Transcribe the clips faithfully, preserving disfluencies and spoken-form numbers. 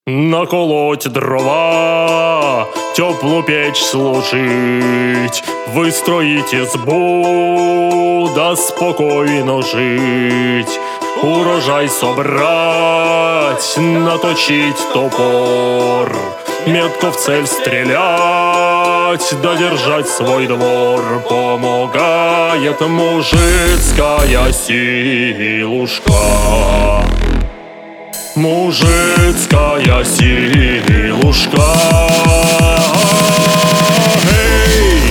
Наколоть дрова, теплую печь сложить, выстроить избу, да спокойно жить. Урожай собрать, наточить топор, метко в цель стрелять, да держать свой двор. Помогает мужицкая силушка, мужицкая силушка. Эй!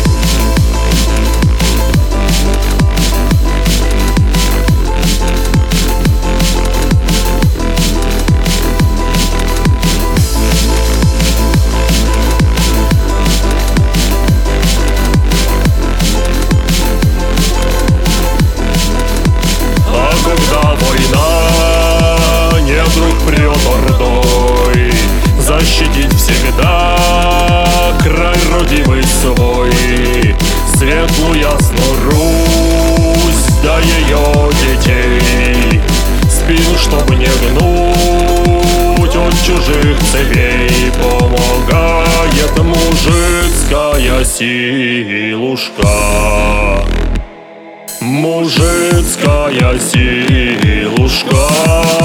А когда война, не вдруг прет ордой, защитить всегда край родимый свой, светлую ясную Русь, да ее детей, спину чтоб не гнуть от чужих цепей. Помогает мужицкая силушка, мужицкая силушка.